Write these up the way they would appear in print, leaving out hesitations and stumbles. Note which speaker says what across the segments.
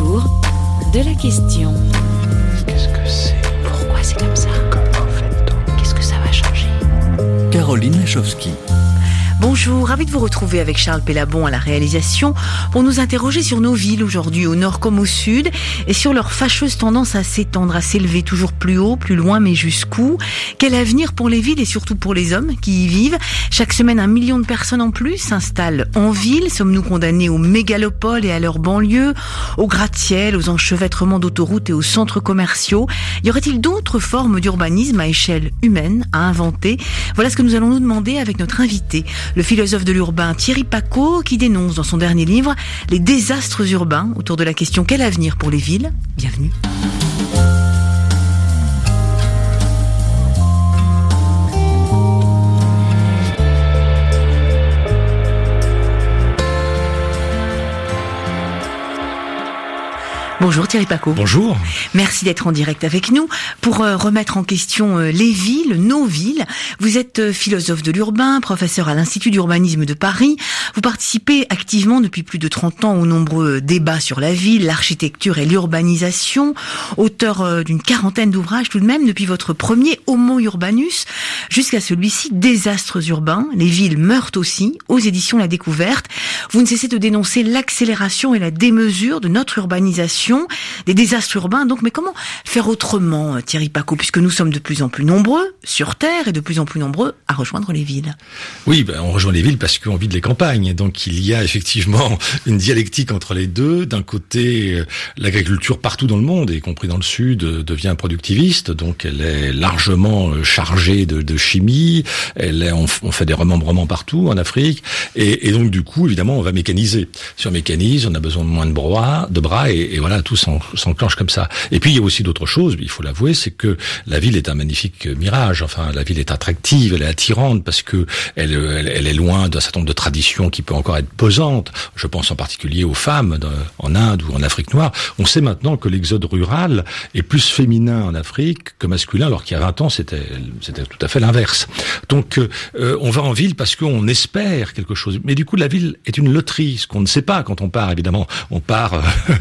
Speaker 1: autour de la question.
Speaker 2: Qu'est-ce que c'est ?
Speaker 1: Pourquoi c'est comme ça ?
Speaker 2: Comment fait-on ?
Speaker 1: Qu'est-ce que ça va changer ?
Speaker 3: Caroline Lachowski.
Speaker 1: Bonjour, ravi de vous retrouver avec Charles Pellabon à la réalisation pour nous interroger sur nos villes aujourd'hui, au nord comme au sud, et sur leur fâcheuse tendance à s'étendre, à s'élever toujours plus haut, plus loin, mais jusqu'où ? Quel avenir pour les villes et surtout pour les hommes qui y vivent ? Chaque semaine, 1 million de personnes en plus s'installent en ville. Sommes-nous condamnés aux mégalopoles et à leurs banlieues, aux gratte-ciel, aux enchevêtrements d'autoroutes et aux centres commerciaux ? Y aurait-il d'autres formes d'urbanisme à échelle humaine à inventer ? Voilà ce que nous allons nous demander avec notre invité, le philosophe de l'urbain Thierry Pacaud, qui dénonce dans son dernier livre les désastres urbains autour de la question « Quel avenir pour les villes ?» Bienvenue. Bonjour Thierry Pacaud.
Speaker 4: Bonjour.
Speaker 1: Merci d'être en direct avec nous pour remettre en question les villes, nos villes. Vous êtes philosophe de l'urbain, professeur à l'Institut d'urbanisme de Paris. Vous participez activement depuis plus de 30 ans aux nombreux débats sur la ville, l'architecture et l'urbanisation. Auteur d'une quarantaine d'ouvrages tout de même, depuis votre premier Homo Urbanus jusqu'à celui-ci, Désastres urbains. Les villes meurent aussi, aux éditions La Découverte. Vous ne cessez de dénoncer l'accélération et la démesure de notre urbanisation, des désastres urbains donc, mais comment faire autrement, Thierry Pacaud, puisque nous sommes de plus en plus nombreux sur Terre et de plus en plus nombreux à rejoindre les villes ?
Speaker 4: Oui, on rejoint les villes parce qu'on vit de les campagnes, donc il y a effectivement une dialectique entre les deux. D'un côté, l'agriculture partout dans le monde, y compris dans le sud, devient productiviste, donc elle est largement chargée de chimie, on fait des remembrements partout en Afrique, et donc du coup, évidemment, on va mécaniser. Si on mécanise, on a besoin de moins de bras, et voilà, tout s'enclenche comme ça. Et puis il y a aussi d'autres choses, il faut l'avouer, c'est que la ville est un magnifique mirage. Enfin, la ville est attractive, elle est attirante parce que elle est loin d'un certain nombre de traditions qui peut encore être pesantes. Je pense en particulier aux femmes en Inde ou en Afrique noire. On sait maintenant que l'exode rural est plus féminin en Afrique que masculin, alors qu'il y a 20 ans c'était tout à fait l'inverse. Donc on va en ville parce qu'on espère quelque chose. Mais du coup, la ville est une loterie, ce qu'on ne sait pas quand on part. Évidemment, on part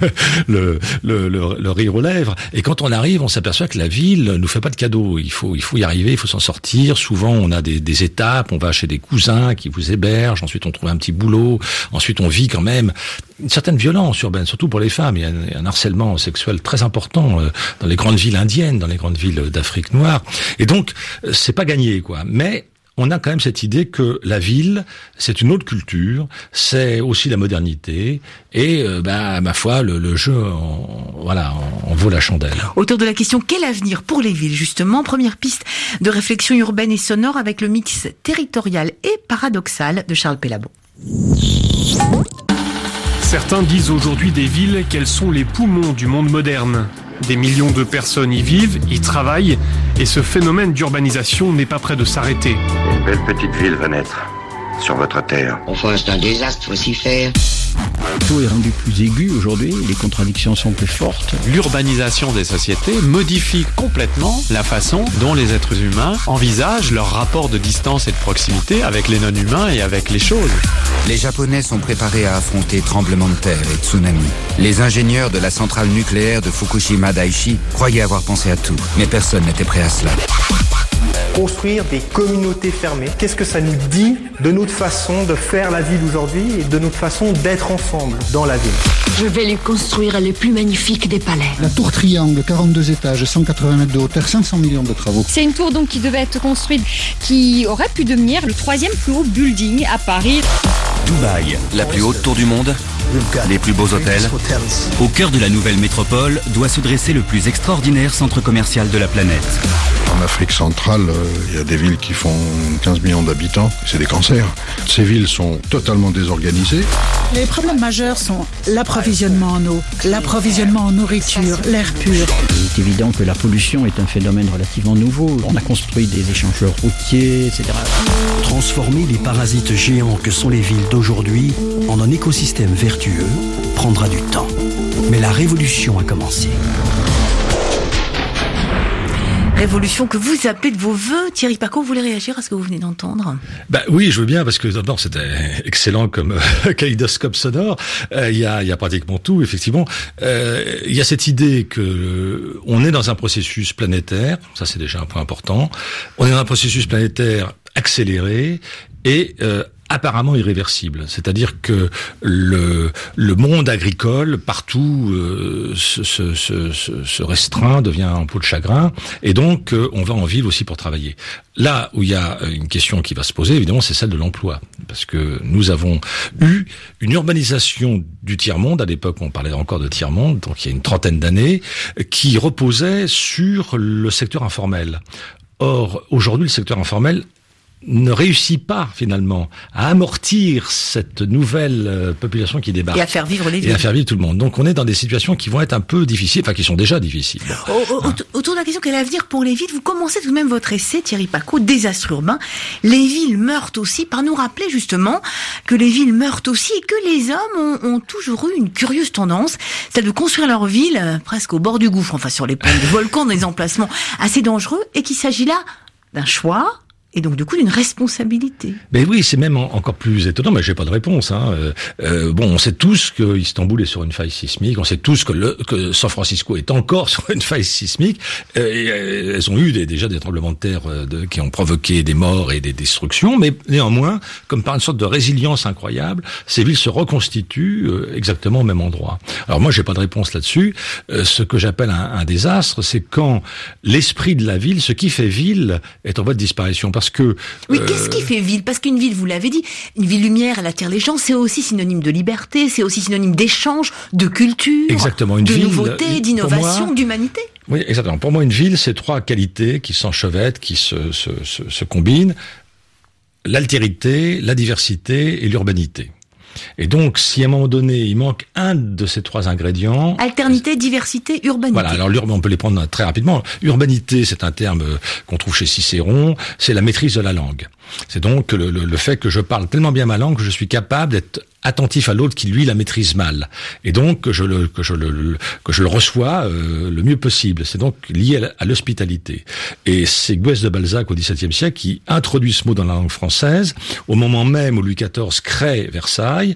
Speaker 4: le rire aux lèvres. Et quand on arrive, on s'aperçoit que la ville nous fait pas de cadeaux. Il faut y arriver, il faut s'en sortir. Souvent, on a des étapes. On va chez des cousins qui vous hébergent. Ensuite, on trouve un petit boulot. Ensuite, on vit quand même une certaine violence urbaine, surtout pour les femmes. Il y a un harcèlement sexuel très important dans les grandes villes indiennes, dans les grandes villes d'Afrique noire. Et donc, c'est pas gagné, quoi. Mais on a quand même cette idée que la ville, c'est une autre culture, c'est aussi la modernité, et ma foi, le jeu, on vaut la chandelle.
Speaker 1: Autour de la question, quel avenir pour les villes, justement ? Première piste de réflexion urbaine et sonore avec le mix territorial et paradoxal de Charles Pellabon.
Speaker 5: Certains disent aujourd'hui des villes qu'elles sont les poumons du monde moderne. Des millions de personnes y vivent, y travaillent, et ce phénomène d'urbanisation n'est pas près de s'arrêter.
Speaker 6: Une belle petite ville va naître, sur votre terre.
Speaker 7: Enfin, c'est un désastre, faut s'y faire.
Speaker 3: Tout est rendu plus aigu aujourd'hui, les contradictions sont plus fortes.
Speaker 8: L'urbanisation des sociétés modifie complètement la façon dont les êtres humains envisagent leur rapport de distance et de proximité avec les non-humains et avec les choses.
Speaker 9: Les Japonais sont préparés à affronter tremblements de terre et tsunamis. Les ingénieurs de la centrale nucléaire de Fukushima Daiichi croyaient avoir pensé à tout, mais personne n'était prêt à cela.
Speaker 10: Construire des communautés fermées, qu'est-ce que ça nous dit de notre façon de faire la ville aujourd'hui et de notre façon d'être ensemble dans la ville ?
Speaker 11: Je vais lui construire le plus magnifique des palais.
Speaker 12: La tour Triangle, 42 étages, 180 mètres de hauteur, 500 millions de travaux.
Speaker 13: C'est une tour donc qui devait être construite, qui aurait pu devenir le 3e plus haut building à Paris.
Speaker 14: Dubaï, la plus haute tour du monde, les plus beaux hôtels. Au cœur de la nouvelle métropole doit se dresser le plus extraordinaire centre commercial de la planète.
Speaker 15: En Afrique centrale, il y a des villes qui font 15 millions d'habitants, c'est des cancers. Ces villes sont totalement désorganisées.
Speaker 16: Les problèmes majeurs sont l'approvisionnement en eau, l'approvisionnement en nourriture, l'air pur.
Speaker 3: Il est évident que la pollution est un phénomène relativement nouveau. On a construit des échangeurs routiers, etc.
Speaker 17: Transformer les parasites géants que sont les villes d'aujourd'hui en un écosystème vertueux prendra du temps. Mais la révolution a commencé.
Speaker 1: révolution que vous appelez de vos vœux. Thierry Pacaud, vous voulez réagir à ce que vous venez d'entendre?
Speaker 4: Oui, je veux bien, parce que d'abord c'était excellent comme kaléidoscope sonore. Il y a pratiquement tout, effectivement. Il y a cette idée que on est dans un processus planétaire, ça c'est déjà un point important. On est dans un processus planétaire accéléré et apparemment irréversible. C'est-à-dire que le monde agricole, partout, se restreint, devient un peau de chagrin, et donc on va en ville aussi pour travailler. Là où il y a une question qui va se poser, évidemment, c'est celle de l'emploi. Parce que nous avons eu une urbanisation du tiers-monde, à l'époque on parlait encore de tiers-monde, donc il y a une trentaine d'années, qui reposait sur le secteur informel. Or, aujourd'hui, le secteur informel ne réussit pas, finalement, à amortir cette nouvelle population qui débarque.
Speaker 1: Et à faire vivre les villes.
Speaker 4: Et à faire vivre tout le monde. Donc on est dans des situations qui vont être un peu difficiles, enfin qui sont déjà difficiles.
Speaker 1: Autour de la question quel avenir pour les villes, vous commencez tout de même votre essai, Thierry Pacaud, Désastre urbain. Les villes meurent aussi, par nous rappeler justement que les villes meurent aussi et que les hommes ont toujours eu une curieuse tendance, celle de construire leur ville presque au bord du gouffre, enfin sur les points de volcans, dans des emplacements assez dangereux, et qu'il s'agit là d'un choix, et donc du coup d'une responsabilité.
Speaker 4: Mais oui, c'est même encore plus étonnant, mais j'ai pas de réponse. On sait tous que Istanbul est sur une faille sismique, on sait tous que San Francisco est encore sur une faille sismique. Elles ont eu déjà des tremblements de terre qui ont provoqué des morts et des destructions, mais néanmoins, comme par une sorte de résilience incroyable, ces villes se reconstituent exactement au même endroit. Alors moi, j'ai pas de réponse là-dessus. Ce que j'appelle un désastre, c'est quand l'esprit de la ville, ce qui fait ville, est en voie de disparition. Parce que
Speaker 1: oui, qu'est-ce qui fait ville? Parce qu'une ville, vous l'avez dit, une ville lumière, elle attire les gens. C'est aussi synonyme de liberté, c'est aussi synonyme d'échange, de culture,
Speaker 4: exactement,
Speaker 1: de nouveauté, d'innovation, d'humanité.
Speaker 4: Oui, exactement. Pour moi, une ville, c'est trois qualités qui s'enchevêtrent, qui se combinent: l'altérité, la diversité et l'urbanité. Et donc, si à un moment donné, il manque un de ces trois ingrédients...
Speaker 1: Alternité, diversité, urbanité.
Speaker 4: Voilà, alors on peut les prendre très rapidement. Urbanité, c'est un terme qu'on trouve chez Cicéron, c'est la maîtrise de la langue. C'est donc le fait que je parle tellement bien ma langue que je suis capable d'être attentif à l'autre qui, lui, la maîtrise mal. Et donc, que je le reçois le mieux possible. C'est donc lié à l'hospitalité. Et c'est Guès de Balzac, au XVIIe siècle, qui introduit ce mot dans la langue française, au moment même où Louis XIV crée Versailles,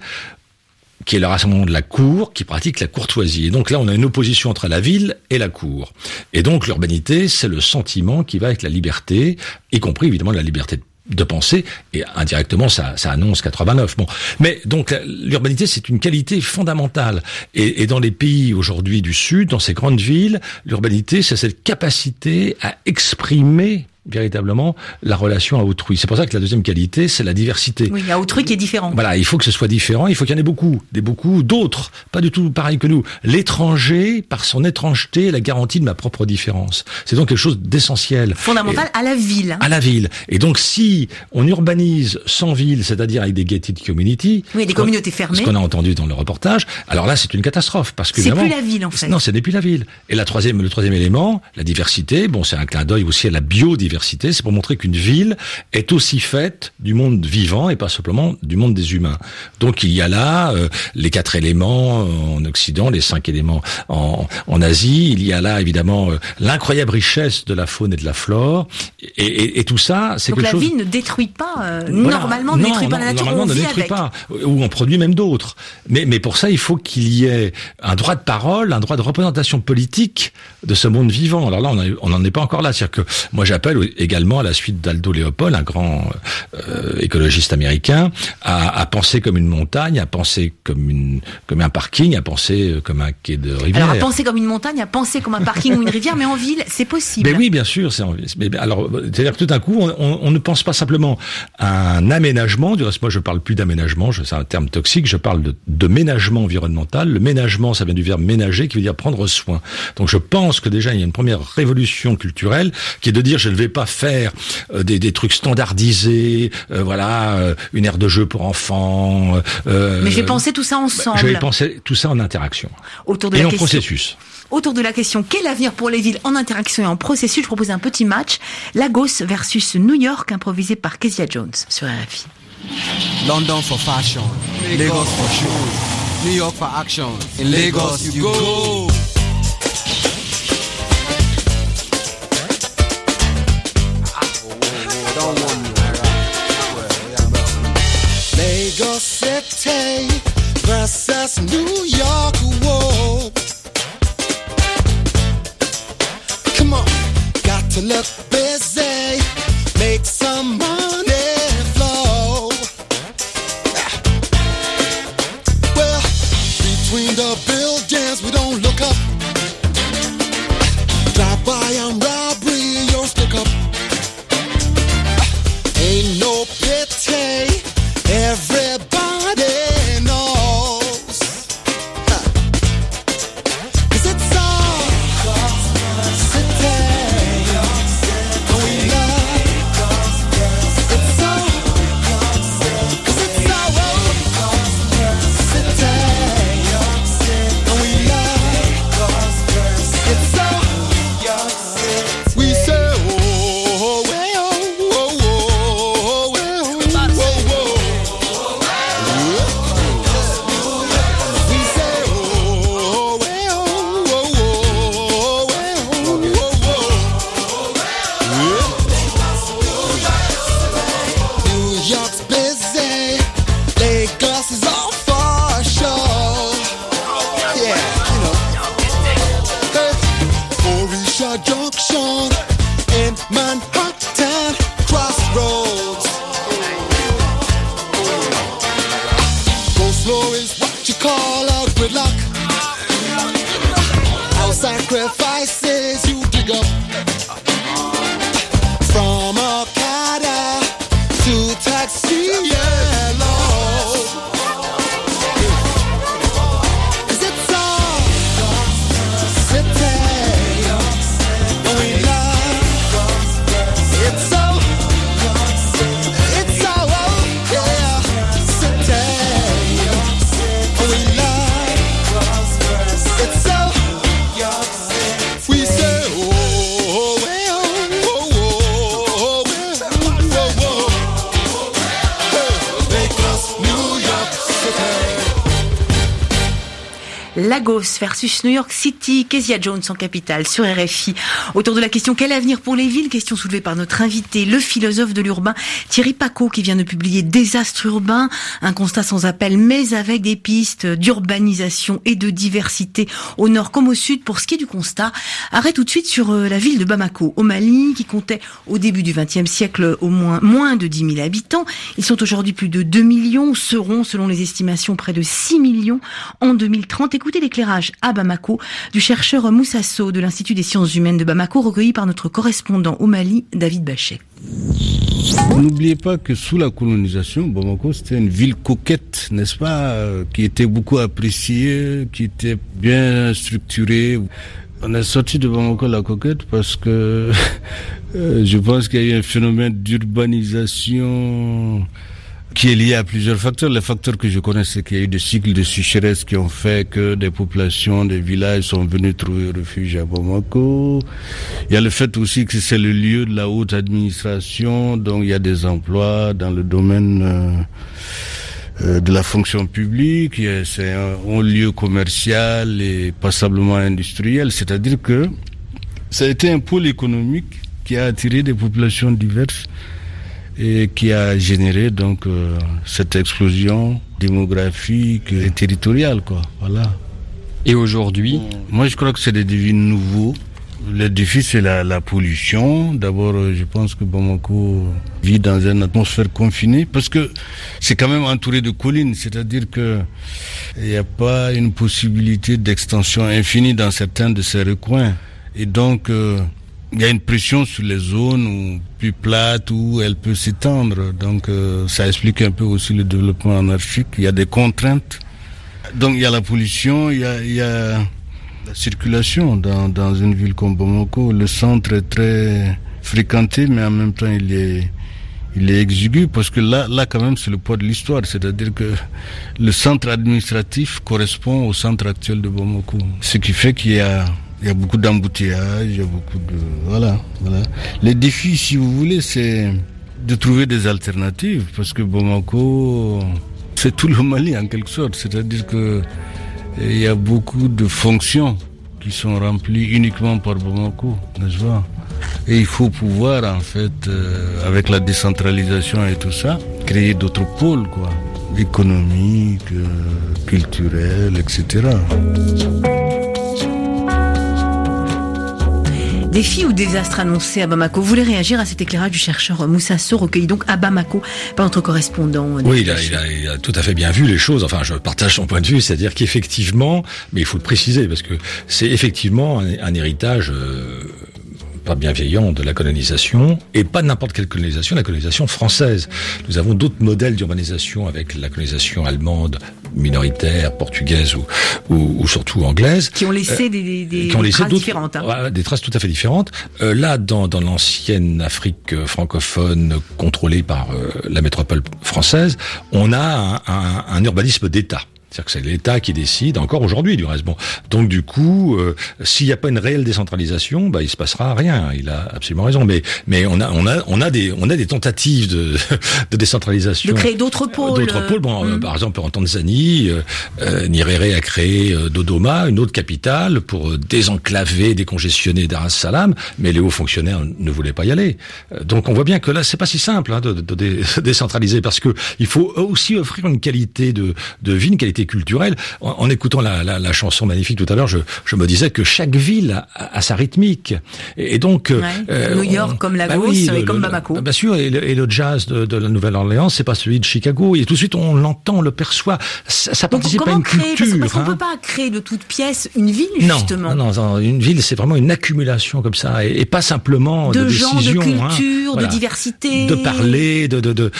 Speaker 4: qui est le rassemblement de la cour, qui pratique la courtoisie. Et donc là, on a une opposition entre la ville et la cour. Et donc, l'urbanité, c'est le sentiment qui va avec la liberté, y compris, évidemment, la liberté de penser, et indirectement ça annonce 89. Bon, mais donc l'urbanité, c'est une qualité fondamentale, et dans les pays aujourd'hui du Sud, dans ces grandes villes, l'urbanité, c'est cette capacité à exprimer véritablement la relation à autrui. C'est pour ça que la deuxième qualité, c'est la diversité.
Speaker 1: Oui, il y a autrui qui est différent.
Speaker 4: Voilà, il faut que ce soit différent, il faut qu'il y en ait beaucoup, d'autres, pas du tout pareils que nous. L'étranger, par son étrangeté, est la garantie de ma propre différence. C'est donc quelque chose d'essentiel.
Speaker 1: Fondamental à la ville.
Speaker 4: À la ville. Et donc, si on urbanise sans ville, c'est-à-dire avec des gated communities...
Speaker 1: Oui, des communautés fermées.
Speaker 4: Ce qu'on a entendu dans le reportage, alors là, c'est une catastrophe, parce que...
Speaker 1: C'est plus la ville, en fait.
Speaker 4: Non, ce n'est plus la ville. Et le troisième élément, la diversité, bon, c'est un clin d'œil aussi à la biodiversité. C'est pour montrer qu'une ville est aussi faite du monde vivant et pas simplement du monde des humains. Donc il y a là les 4 éléments en Occident, les 5 éléments en Asie. Il y a là évidemment l'incroyable richesse de la faune et de la flore. Et tout ça, c'est
Speaker 1: donc
Speaker 4: quelque chose...
Speaker 1: Donc la ville ne détruit pas, normalement ne détruit pas la nature, on vit avec.
Speaker 4: Pas, ou on produit même d'autres. Mais pour ça, il faut qu'il y ait un droit de parole, un droit de représentation politique de ce monde vivant. Alors là, on n'en est pas encore là. C'est-à-dire que moi, j'appelle également à la suite d'Aldo Leopold, un grand écologiste américain, à penser comme une montagne, à penser comme un parking, à penser comme un quai de rivière.
Speaker 1: Alors à penser comme une montagne, à penser comme un parking ou une rivière, mais en ville, c'est possible.
Speaker 4: Mais oui, bien sûr, c'est en ville. Mais alors, c'est-à-dire que tout d'un coup, on ne pense pas simplement à un aménagement. Du reste, moi, je parle plus d'aménagement, c'est un terme toxique. Je parle de ménagement environnemental. Le ménagement, ça vient du verbe ménager, qui veut dire prendre soin. Donc, je pense que déjà, il y a une première révolution culturelle qui est de dire, je ne vais pas faire des trucs standardisés, une aire de jeu pour enfants.
Speaker 1: Mais je vais penser tout ça ensemble.
Speaker 4: Je vais penser tout ça en interaction. Et en processus.
Speaker 1: Autour de la question, quel avenir pour les villes en interaction et en processus, je propose un petit match. Lagos versus New York, improvisé par Kezia Jones sur RFI.
Speaker 18: London for fashion, Lagos for shows, New York for action. In Lagos you go. versus New York, whoa. Come on, got to look busy, make some money flow. Well, between the buildings we don't look up. Drive by and robbery, you don't stick up. Ain't no pity, everybody knows. 'Cause it's all city, and we love. It's all, 'cause it's all city, and we love. It's all. We say, oh, well, oh, oh, oh, well, oh, oh. We say, oh, well, oh, oh, well, New York's busy, Lagos is all for sure. Yeah, you know. Orisha Junction in Manhattan Crossroads. Go slow is what you call a gridlock. Our sacrifices you dig up. From Okada to Taxi Yellow. 'Cause it's all city. And we love. It's so, yeah, city. And we love. It's so, we say, oh, well, oh, oh, well, Lagos, New York City.
Speaker 1: Lagos versus New York City, Kezia Jones en capitale sur RFI. Autour de la question quel avenir pour les villes, question soulevée par notre invité, le philosophe de l'urbain Thierry Pacaud, qui vient de publier Désastre urbain, un constat sans appel mais avec des pistes d'urbanisation et de diversité au nord comme au sud. Pour ce qui est du constat, arrête tout de suite sur la ville de Bamako au Mali, qui comptait au début du XXe siècle au moins de 10 000 habitants. Ils sont aujourd'hui plus de 2 millions, seront selon les estimations près de 6 millions en 2030. Écoutez l'éclairage à Bamako du chercheur Moussa Sow de l'Institut des sciences humaines de Bamako, recueilli par notre correspondant au Mali, David Bachet.
Speaker 19: N'oubliez pas que sous la colonisation, Bamako c'était une ville coquette, n'est-ce pas, qui était beaucoup appréciée, qui était bien structurée. On est sorti de Bamako la coquette parce que je pense qu'il y a eu un phénomène d'urbanisation qui est lié à plusieurs facteurs. Les facteurs que je connais, c'est qu'il y a eu des cycles de sécheresse qui ont fait que des populations, des villages sont venus trouver refuge à Bamako. Il y a le fait aussi que c'est le lieu de la haute administration, donc il y a des emplois dans le domaine de la fonction publique. C'est un lieu commercial et passablement industriel, c'est-à-dire que ça a été un pôle économique qui a attiré des populations diverses et qui a généré donc cette explosion démographique et territoriale, quoi. Voilà.
Speaker 8: Et aujourd'hui,
Speaker 19: moi je crois que c'est des défis nouveaux. Le défi c'est la pollution. D'abord, je pense que Bamako vit dans une atmosphère confinée parce que c'est quand même entouré de collines, c'est-à-dire que il n'y a pas une possibilité d'extension infinie dans certains de ces recoins. Et donc il y a une pression sur les zones plus plates où elle peut s'étendre. Donc ça explique un peu aussi le développement anarchique. Il y a des contraintes. Donc il y a la pollution, il y a la circulation dans une ville comme Bamako. Le centre est très fréquenté, mais en même temps il est exigu parce que là quand même c'est le poids de l'histoire. C'est-à-dire que le centre administratif correspond au centre actuel de Bamako. Ce qui fait qu'il y a beaucoup d'embouteillages, il y a beaucoup de... Voilà. Les défis, si vous voulez, c'est de trouver des alternatives, parce que Bamako, c'est tout le Mali en quelque sorte. C'est-à-dire que il y a beaucoup de fonctions qui sont remplies uniquement par Bamako, n'est-ce pas? Et il faut pouvoir, en fait, avec la décentralisation et tout ça, créer d'autres pôles, quoi. économiques, culturelles, etc.
Speaker 1: Défis ou désastres annoncés à Bamako. Vous voulez réagir à cet éclairage du chercheur Moussa Sow, recueilli donc à Bamako par notre correspondant?
Speaker 4: Oui, il a tout à fait bien vu les choses. Enfin, je partage son point de vue, c'est-à-dire qu'effectivement, mais il faut le préciser, parce que c'est effectivement un héritage pas bienveillant de la colonisation, et pas n'importe quelle colonisation, la colonisation française. Nous avons d'autres modèles d'urbanisation avec la colonisation allemande, minoritaire, portugaise ou surtout anglaise.
Speaker 1: Qui ont laissé des traces différentes. Hein.
Speaker 4: Des traces tout à fait différentes. Là, dans l'ancienne Afrique francophone contrôlée par la métropole française, on a un urbanisme d'État. C'est-à-dire que c'est l'État qui décide, encore aujourd'hui du reste. Bon, donc du coup, s'il n'y a pas une réelle décentralisation, il se passera rien. Il a absolument raison. Mais on a des tentatives de décentralisation.
Speaker 1: De créer d'autres pôles.
Speaker 4: Par exemple, en Tanzanie, Nyerere a créé Dodoma, une autre capitale, pour désenclaver, décongestionner Dar es Salaam, mais les hauts fonctionnaires ne voulaient pas y aller. Donc on voit bien que là, c'est pas si simple de décentraliser, parce que il faut aussi offrir une qualité de vie, une qualité culturelle. En écoutant la chanson magnifique tout à l'heure, je me disais que chaque ville a sa rythmique. Et donc
Speaker 1: New York comme Lagos et comme Bamako.
Speaker 4: Bien sûr, et le jazz de la Nouvelle-Orléans, c'est pas celui de Chicago. Et tout de suite, on l'entend, on le perçoit. Ça participe à une culture.
Speaker 1: Parce qu'on peut pas créer de toute pièce une ville, justement.
Speaker 4: Non, une ville, c'est vraiment une accumulation comme ça, et pas simplement de
Speaker 1: gens,
Speaker 4: décisions,
Speaker 1: de culture, de diversité,
Speaker 4: de parler,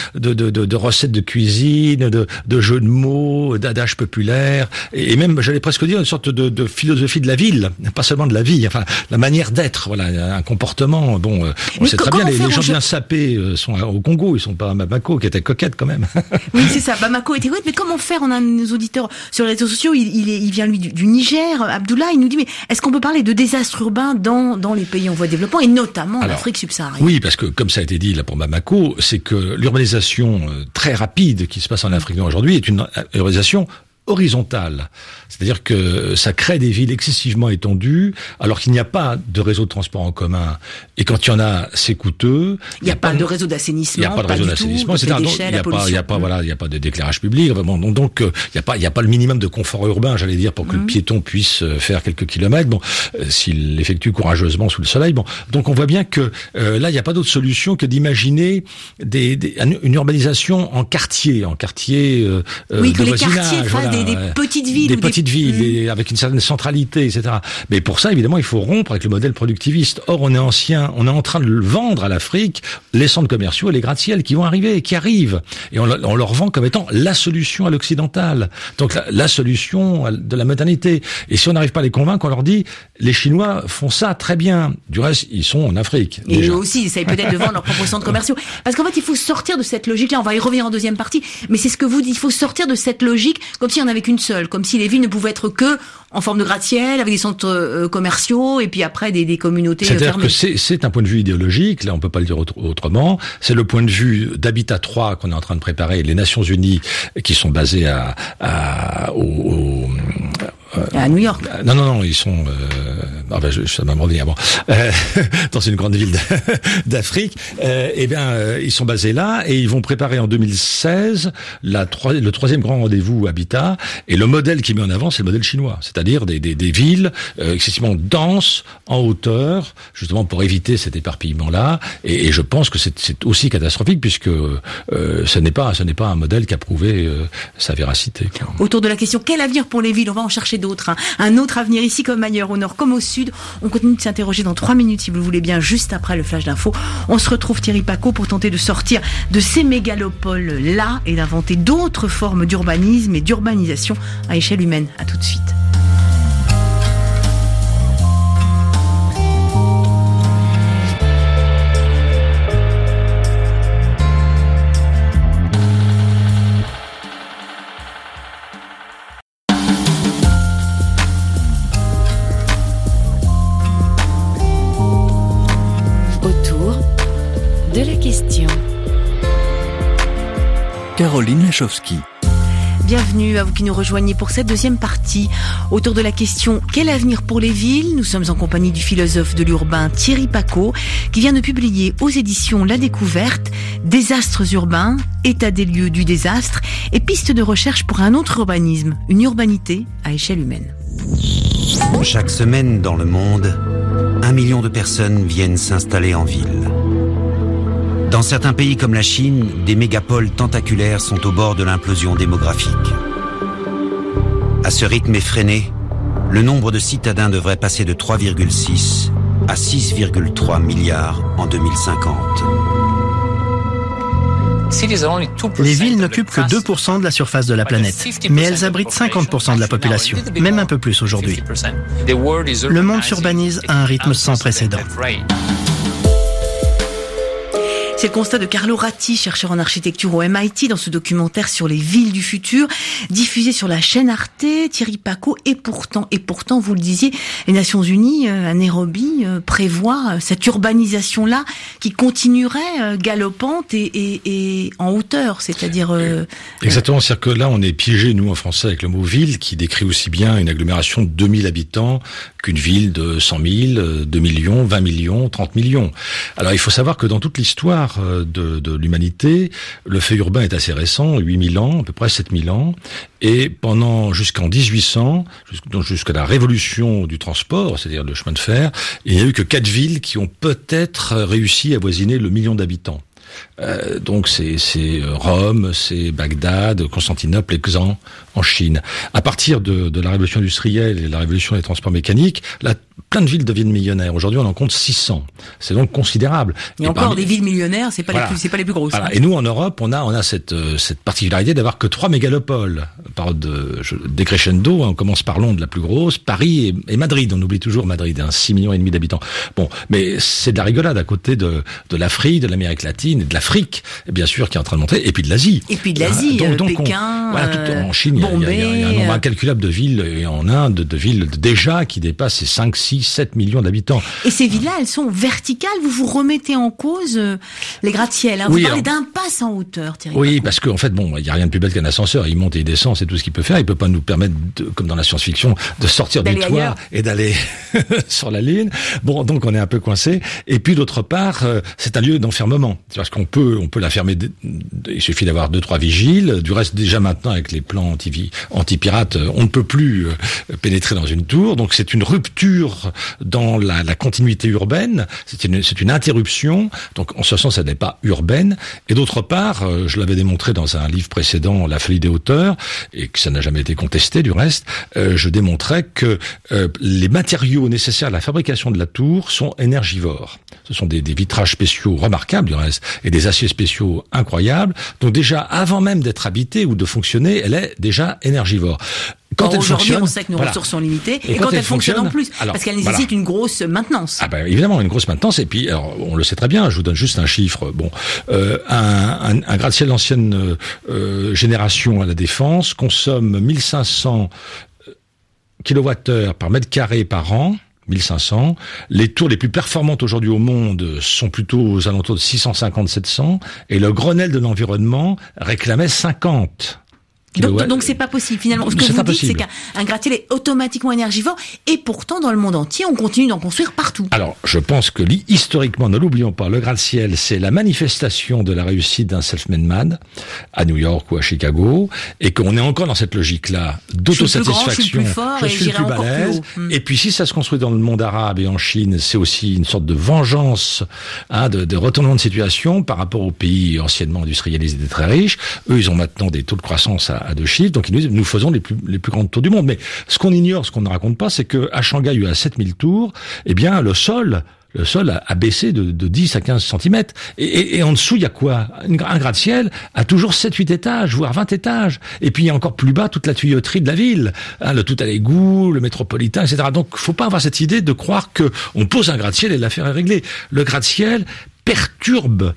Speaker 4: de recettes de cuisine, de jeux de mots, d'adages populaires, et même, j'allais presque dire, une sorte de philosophie de la ville, pas seulement de la vie, enfin, la manière d'être, voilà, un comportement. Bon, on sait très bien, les gens bien sapés sont au Congo, ils sont pas à Bamako, qui était coquette quand même.
Speaker 1: Oui, c'est ça, Bamako était coquette, mais comment faire? On a nos auditeurs sur les réseaux sociaux, il vient lui du Niger, Abdullah, il nous dit, mais est-ce qu'on peut parler de désastre urbain dans les pays en voie de développement, et notamment en Afrique subsaharienne?
Speaker 4: Oui, parce que, comme ça a été dit là pour Bamako, c'est que l'urbanisation très rapide qui se passe en Afrique aujourd'hui est une urbanisation horizontale. C'est-à-dire que ça crée des villes excessivement étendues, alors qu'il n'y a pas de réseau de transport en commun. Et quand il y en a, c'est coûteux.
Speaker 1: Il n'y a pas de réseau d'assainissement.
Speaker 4: Il n'y a pas de réseau d'assainissement, etc. Il n'y a pas d'éclairage public. Donc, il n'y a pas le minimum de confort urbain, j'allais dire, pour que le piéton puisse faire quelques kilomètres. Bon, s'il l'effectue courageusement sous le soleil. Bon, donc on voit bien que là, il n'y a pas d'autre solution que d'imaginer une urbanisation en quartier
Speaker 1: oui, que
Speaker 4: de
Speaker 1: les
Speaker 4: voisinage.
Speaker 1: Quartiers fassent des petites villes.
Speaker 4: Des petites villes, avec une certaine centralité, etc. Mais pour ça, évidemment, il faut rompre avec le modèle productiviste. Or, on est en train de le vendre à l'Afrique, les centres commerciaux et les gratte-ciel qui vont arriver, qui arrivent. Et on leur vend comme étant la solution à l'occidental. Donc, la solution de la modernité. Et si on n'arrive pas à les convaincre, on leur dit, les Chinois font ça très bien. Du reste, ils sont en Afrique.
Speaker 1: Et eux aussi, ils essayent peut-être de vendre leurs propres centres commerciaux. Parce qu'en fait, il faut sortir de cette logique-là. On va y revenir en deuxième partie. Mais c'est ce que vous dites. Il faut sortir de cette logique comme s'il n'y en avait qu'une seule. Comme si les villes ne pouvaient être que en forme de gratte-ciel, avec des centres commerciaux, et puis après des communautés
Speaker 4: C'est-à-dire
Speaker 1: fermées.
Speaker 4: que c'est un point de vue idéologique, là on peut pas le dire autrement, c'est le point de vue d'Habitat 3 qu'on est en train de préparer, les Nations Unies qui sont basées à
Speaker 1: New York.
Speaker 4: Non, ils sont ça m'a demandé avant dans une grande ville d'Afrique. Ils sont basés là et ils vont préparer en 2016 le troisième grand rendez-vous Habitat, et le modèle qui met en avant c'est le modèle chinois, c'est-à-dire des villes excessivement denses en hauteur, justement pour éviter cet éparpillement-là. Et je pense que c'est aussi catastrophique puisque ce n'est pas un modèle qui a prouvé sa véracité.
Speaker 1: Autour de la question quel avenir pour les villes, on va en chercher d'autres. Un autre avenir ici comme ailleurs, au nord comme au sud. On continue de s'interroger dans 3 minutes si vous le voulez bien, juste après le flash d'info. On se retrouve Thierry Pacaud pour tenter de sortir de ces mégalopoles-là et d'inventer d'autres formes d'urbanisme et d'urbanisation à échelle humaine. À tout de suite.
Speaker 17: Caroline Lachowski.
Speaker 1: Bienvenue à vous qui nous rejoignez pour cette deuxième partie. Autour de la question « Quel avenir pour les villes ?», nous sommes en compagnie du philosophe de l'urbain Thierry Pacaud, qui vient de publier aux éditions La Découverte « Désastres urbains, état des lieux du désastre et pistes de recherche pour un autre urbanisme, une urbanité à échelle humaine ».
Speaker 20: Chaque semaine dans le monde, 1 million de personnes viennent s'installer en ville. Dans certains pays comme la Chine, des mégapoles tentaculaires sont au bord de l'implosion démographique. À ce rythme effréné, le nombre de citadins devrait passer de 3,6 à 6,3 milliards en 2050.
Speaker 21: Les villes n'occupent que 2% de la surface de la planète, mais elles abritent 50% de la population, même un peu plus aujourd'hui. Le monde s'urbanise à un rythme sans précédent.
Speaker 1: C'est le constat de Carlo Ratti, chercheur en architecture au MIT, dans ce documentaire sur les villes du futur, diffusé sur la chaîne Arte. Thierry Pacaud, et pourtant, vous le disiez, les Nations Unies, à Nairobi, prévoient cette urbanisation-là qui continuerait galopante et en hauteur, c'est-à-dire...
Speaker 4: Exactement, c'est-à-dire que là, on est piégé, nous, en français, avec le mot ville, qui décrit aussi bien une agglomération de 2000 habitants qu'une ville de 100 000, 2 millions, 20 millions, 30 millions. Alors, il faut savoir que dans toute l'histoire de l'humanité, le fait urbain est assez récent, 8000 ans, à peu près 7000 ans, et jusqu'en 1800, jusqu'à la révolution du transport, c'est-à-dire le chemin de fer, il n'y a eu que 4 villes qui ont peut-être réussi à avoisiner le million d'habitants. Donc c'est Rome, c'est Bagdad, Constantinople et Xan en Chine. À partir de la révolution industrielle et la révolution des transports mécaniques, là, plein de villes deviennent millionnaires. Aujourd'hui, on en compte 600. C'est donc considérable.
Speaker 1: Et encore des villes millionnaires, c'est pas les plus grosses.
Speaker 4: Voilà. Et nous, en Europe, on a cette particularité d'avoir que 3 mégalopoles. Décrescendo, on commence par Londres, la plus grosse, Paris et Madrid. On oublie toujours Madrid, 6,5 millions d'habitants. Bon, mais c'est de la rigolade à côté de l'Afrique, de l'Amérique latine et de l'Afrique, bien sûr, qui est en train de monter, et puis de l'Asie.
Speaker 1: Et puis de l'Asie,
Speaker 4: Pékin, en Chine, Bombay, il y a un nombre incalculable de villes, et en Inde, de villes déjà qui dépassent ces 5, 6, 7 millions d'habitants.
Speaker 1: Et ces villes-là, elles sont verticales. Vous remettez en cause les gratte-ciels. Vous parlez d'impasse en hauteur, Thierry.
Speaker 4: Oui, parce qu'en fait, il n'y a rien de plus bête qu'un ascenseur. Il monte et il descend, c'est tout ce qu'il peut faire. Il peut pas nous permettre, comme dans la science-fiction, de sortir du toit et d'aller sur la Lune. Bon, donc on est un peu coincé. Et puis d'autre part, c'est un lieu d'enfermement. Parce qu'on peut la fermer. Il suffit d'avoir 2-3 vigiles. Du reste, déjà maintenant, avec les plans anti-pirates, on ne peut plus pénétrer dans une tour. Donc c'est une rupture dans la continuité urbaine. C'est une interruption. Donc en ce sens, elle n'est pas urbaine. Et d'autre part, je l'avais démontré dans un livre précédent, La folie des hauteurs, et que ça n'a jamais été contesté du reste, je démontrais que les matériaux nécessaires à la fabrication de la tour sont énergivores. Ce sont des vitrages spéciaux remarquables du reste, et des aciers spéciaux incroyables. Donc déjà, avant même d'être habitée ou de fonctionner, elle est déjà énergivore. Quand elle
Speaker 1: aujourd'hui,
Speaker 4: fonctionne,
Speaker 1: on sait que nos ressources sont limitées, et quand elle fonctionne en plus, parce qu'elle nécessite une grosse maintenance.
Speaker 4: Ah évidemment, une grosse maintenance, et puis, alors, on le sait très bien, je vous donne juste un chiffre. Bon, un gratte-ciel d'ancienne génération à la Défense consomme 1500 kWh par mètre carré par an, 1500. Les tours les plus performantes aujourd'hui au monde sont plutôt aux alentours de 650-700, et le Grenelle de l'environnement réclamait 50.
Speaker 1: Donc c'est pas possible finalement. Ce que vous dites, c'est qu'un gratte-ciel est automatiquement énergivore, et pourtant dans le monde entier, on continue d'en construire partout.
Speaker 4: Alors, je pense que historiquement, ne l'oublions pas, le gratte-ciel, c'est la manifestation de la réussite d'un self-made man à New York ou à Chicago, et qu'on est encore dans cette logique-là d'autosatisfaction.
Speaker 1: Je suis le plus fort,
Speaker 4: je suis le plus balèze. Et puis si ça se construit dans le monde arabe et en Chine, c'est aussi une sorte de vengeance, de retournement de situation par rapport aux pays anciennement industrialisés et très riches. Eux, ils ont maintenant des taux de croissance à 2 chiffres, donc ils nous disent, nous faisons les plus grandes tours du monde. Mais ce qu'on ignore, ce qu'on ne raconte pas, c'est que à Shanghai, il y a 7000 tours, eh bien, le sol a baissé de 10 à 15 cm. Et en dessous, il y a quoi? Un gratte-ciel a toujours 7-8 étages, voire 20 étages. Et puis, il y a encore plus bas toute la tuyauterie de la ville. Le tout à l'égout, le métropolitain, etc. Donc, faut pas avoir cette idée de croire que on pose un gratte-ciel et l'affaire est réglée. Le gratte-ciel perturbe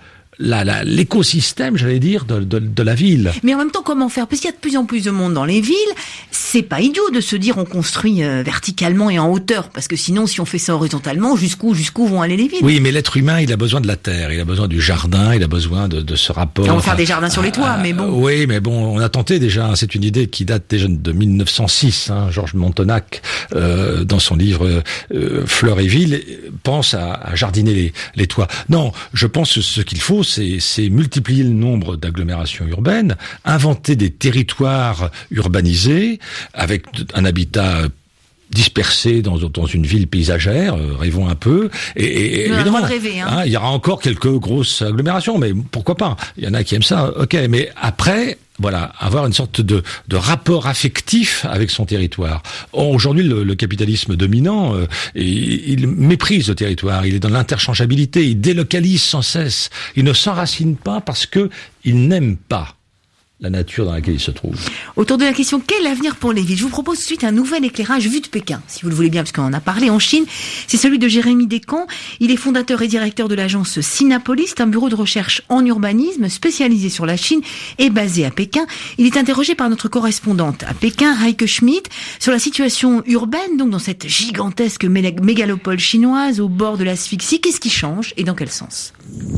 Speaker 4: l'écosystème, j'allais dire, de la ville.
Speaker 1: Mais en même temps, comment faire? Parce qu'il y a de plus en plus de monde dans les villes, c'est pas idiot de se dire on construit verticalement et en hauteur, parce que sinon, si on fait ça horizontalement, jusqu'où vont aller les villes?
Speaker 4: Oui, mais l'être humain, il a besoin de la terre, il a besoin du jardin, il a besoin de ce rapport.
Speaker 1: On va faire des jardins sur les toits, mais bon.
Speaker 4: Oui, mais bon, on a tenté déjà, c'est une idée qui date déjà de 1906, Georges Montonac, dans son livre Fleurs et villes, pense à jardiner les toits. Non, je pense que ce qu'il faut, c'est multiplier le nombre d'agglomérations urbaines, inventer des territoires urbanisés avec un habitat dispersé dans une ville paysagère, rêvons un peu, et évidemment,
Speaker 1: rêver,
Speaker 4: il y aura encore quelques grosses agglomérations, mais pourquoi pas? Il y en a qui aiment ça, ok, mais après, voilà, avoir une sorte de rapport affectif avec son territoire. Or, aujourd'hui, le capitalisme dominant, il méprise le territoire, il est dans l'interchangeabilité, il délocalise sans cesse, il ne s'enracine pas parce que il n'aime pas la nature dans laquelle il se trouve.
Speaker 1: Autour de la question, quel avenir pour les villes? Je vous propose tout de suite un nouvel éclairage vu de Pékin, si vous le voulez bien, parce qu'on en a parlé en Chine. C'est celui de Jérémy Descamps. Il est fondateur et directeur de l'agence Sinapolis, un bureau de recherche en urbanisme spécialisé sur la Chine et basé à Pékin. Il est interrogé par notre correspondante à Pékin, Heike Schmidt, sur la situation urbaine, donc dans cette gigantesque mégalopole chinoise au bord de l'asphyxie. Qu'est-ce qui change et dans quel sens?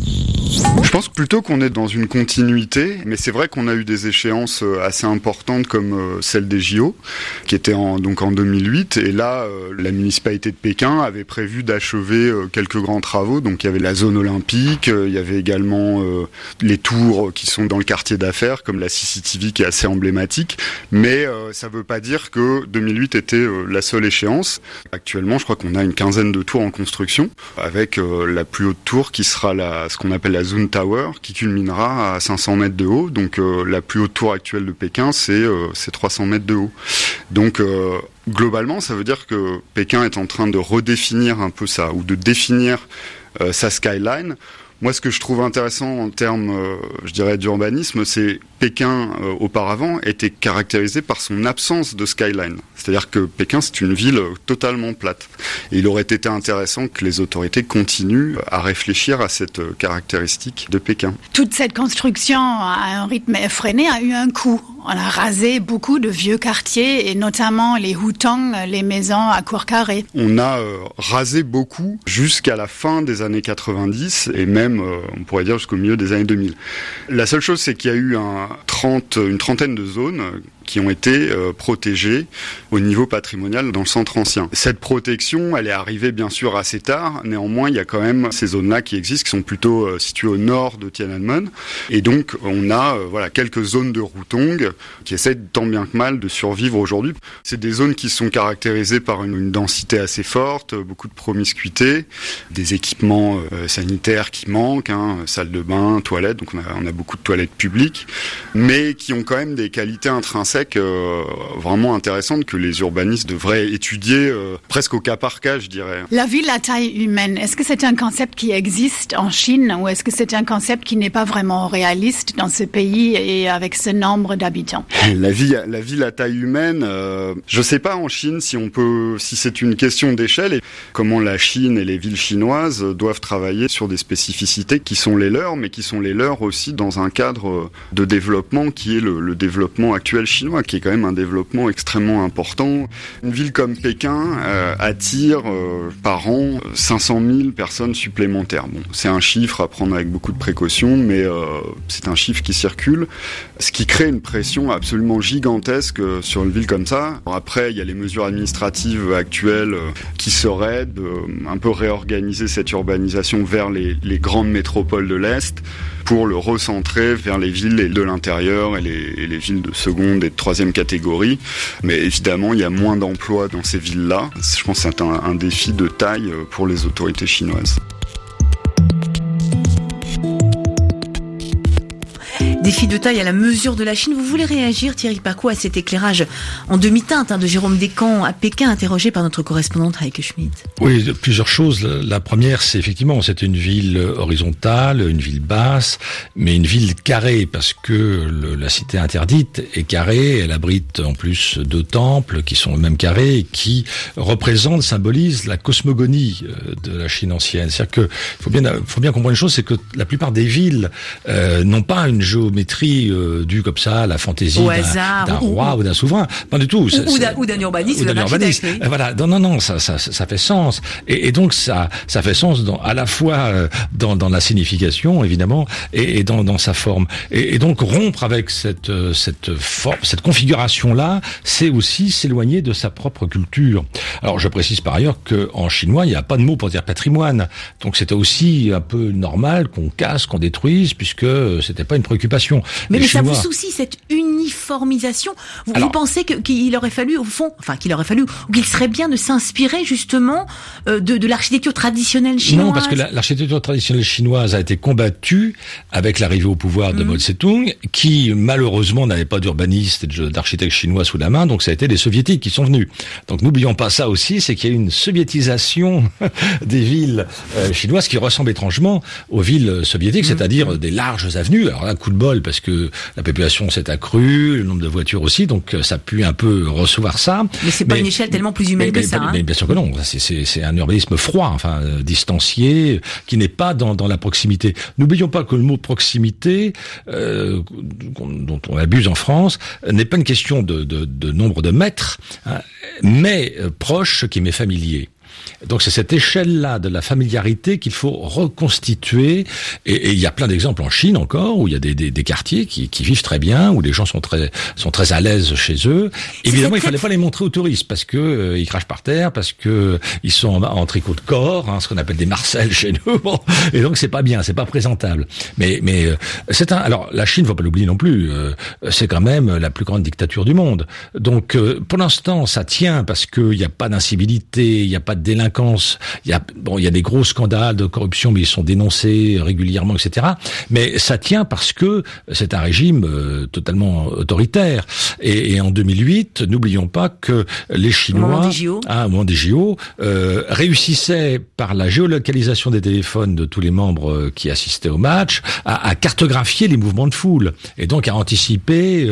Speaker 2: Je pense plutôt qu'on est dans une continuité, mais c'est vrai qu'on a eu des échéances assez importantes comme celle des JO, qui était donc en 2008, et là, la municipalité de Pékin avait prévu d'achever quelques grands travaux, donc il y avait la zone olympique, il y avait également les tours qui sont dans le quartier d'affaires, comme la CCTV qui est assez emblématique, mais ça veut pas dire que 2008 était la seule échéance. Actuellement, je crois qu'on a une quinzaine de tours en construction, avec la plus haute tour qui sera ce qu'on appelle la Zone Tower, qui culminera à 500 mètres de haut. Donc la plus haute tour actuelle de Pékin, c'est 300 mètres de haut. Donc globalement, ça veut dire que Pékin est en train de redéfinir un peu ça, ou de définir sa skyline. Moi, ce que je trouve intéressant en termes, je dirais, d'urbanisme, c'est Pékin, auparavant, était caractérisé par son absence de skyline. C'est-à-dire que Pékin, c'est une ville totalement plate. Et il aurait été intéressant que les autorités continuent à réfléchir à cette caractéristique de Pékin.
Speaker 16: Toute cette construction à un rythme effréné a eu un coût. On a rasé beaucoup de vieux quartiers, et notamment les hutongs, les maisons à court carré.
Speaker 2: On a rasé beaucoup jusqu'à la fin des années 90, et même, on pourrait dire, jusqu'au milieu des années 2000. La seule chose, c'est qu'il y a eu une trentaine de zones qui ont été protégées au niveau patrimonial dans le centre ancien. Cette protection, elle est arrivée bien sûr assez tard, néanmoins il y a quand même ces zones-là qui existent, qui sont plutôt situées au nord de Tiananmen, et donc on a quelques zones de Hutong qui essaient tant bien que mal de survivre aujourd'hui. C'est des zones qui sont caractérisées par une densité assez forte, beaucoup de promiscuité, des équipements sanitaires qui manquent, salles de bain, toilettes, donc on a beaucoup de toilettes publiques, mais qui ont quand même des qualités intrinsèques vraiment intéressantes que les urbanistes devraient étudier presque au cas par cas, je dirais.
Speaker 16: La ville à taille humaine, est-ce que c'est un concept qui existe en Chine, ou est-ce que c'est un concept qui n'est pas vraiment réaliste dans ce pays et avec ce nombre d'habitants?
Speaker 2: La ville à taille humaine, je sais pas en Chine si c'est une question d'échelle, et comment la Chine et les villes chinoises doivent travailler sur des spécificités qui sont les leurs, mais qui sont les leurs aussi dans un cadre de développement qui est le développement actuel chinois, qui est quand même un développement extrêmement important. Une ville comme Pékin attire par an 500 000 personnes supplémentaires. Bon, c'est un chiffre à prendre avec beaucoup de précautions, mais c'est un chiffre qui circule, ce qui crée une pression absolument gigantesque sur une ville comme ça. Après, il y a les mesures administratives actuelles qui seraient de un peu réorganiser cette urbanisation vers les grandes métropoles de l'Est pour le recentrer vers les villes de l'intérieur et les villes de seconde et de troisième catégorie. Mais évidemment, il y a moins d'emplois dans ces villes-là. Je pense que c'est un défi de taille pour les autorités chinoises.
Speaker 1: Défi de taille à la mesure de la Chine. Vous voulez réagir, Thierry Pacaud, à cet éclairage en demi-teinte de Jérôme Descamps à Pékin, interrogé par notre correspondante Heike Schmidt?
Speaker 4: Oui, plusieurs choses. La première, c'est effectivement, c'est une ville horizontale, une ville basse, mais une ville carrée, parce que la cité interdite est carrée. Elle abrite en plus 2 temples qui sont même carrés et qui symbolisent la cosmogonie de la Chine ancienne. C'est-à-dire que faut bien comprendre une chose, c'est que la plupart des villes n'ont pas une géométrie géométrie due comme ça à la fantaisie d'un roi ou d'un souverain. Pas du tout.
Speaker 1: Ou d'un urbaniste ou d'un architecte.
Speaker 4: Voilà. Non, ça fait sens. Et donc ça fait sens à la fois dans la signification évidemment et dans sa forme. Et donc rompre avec cette configuration là, c'est aussi s'éloigner de sa propre culture. Alors je précise par ailleurs que en chinois il n'y a pas de mot pour dire patrimoine. Donc c'était aussi un peu normal qu'on casse, qu'on détruise, puisque c'était pas une préoccupation.
Speaker 1: Mais ça vous soucie cette uniformisation. Vous pensez qu'il aurait fallu ou qu'il serait bien de s'inspirer justement de l'architecture traditionnelle chinoise?
Speaker 4: Non, parce que l'architecture traditionnelle chinoise a été combattue avec l'arrivée au pouvoir de Mao Tse-tung, qui malheureusement n'avait pas d'urbanistes et d'architectes chinois sous la main, donc ça a été les soviétiques qui sont venus. Donc n'oublions pas ça aussi, c'est qu'il y a eu une soviétisation des villes chinoises qui ressemblent étrangement aux villes soviétiques, c'est-à-dire des larges avenues. Alors là, coup de bol, parce que la population s'est accrue, le nombre de voitures aussi, donc ça a pu un peu recevoir ça.
Speaker 1: Mais c'est pas une échelle tellement plus humaine que ça.
Speaker 4: Mais bien sûr que non, c'est un urbanisme froid, distancié, qui n'est pas dans la proximité. N'oublions pas que le mot proximité, dont on abuse en France, n'est pas une question de nombre de mètres, mais proche qui m'est familier. Donc c'est cette échelle-là de la familiarité qu'il faut reconstituer, et il y a plein d'exemples en Chine encore où il y a des quartiers qui vivent très bien, où les gens sont très à l'aise chez eux. Évidemment, il fallait pas les montrer aux touristes parce que ils crachent par terre, parce que ils sont en tricot de corps, ce qu'on appelle des marcelles chez nous. Bon, et donc c'est pas bien, c'est pas présentable. Mais alors la Chine, faut pas l'oublier non plus, c'est quand même la plus grande dictature du monde. Donc pour l'instant, ça tient parce que il y a pas d'incivilité, il y a pas de délinquance, il y a des gros scandales de corruption, mais ils sont dénoncés régulièrement, etc. Mais ça tient parce que c'est un régime totalement autoritaire. Et en 2008, n'oublions pas que les Chinois, au moment des JO, réussissaient par la géolocalisation des téléphones de tous les membres qui assistaient au match à cartographier les mouvements de foule et donc à anticiper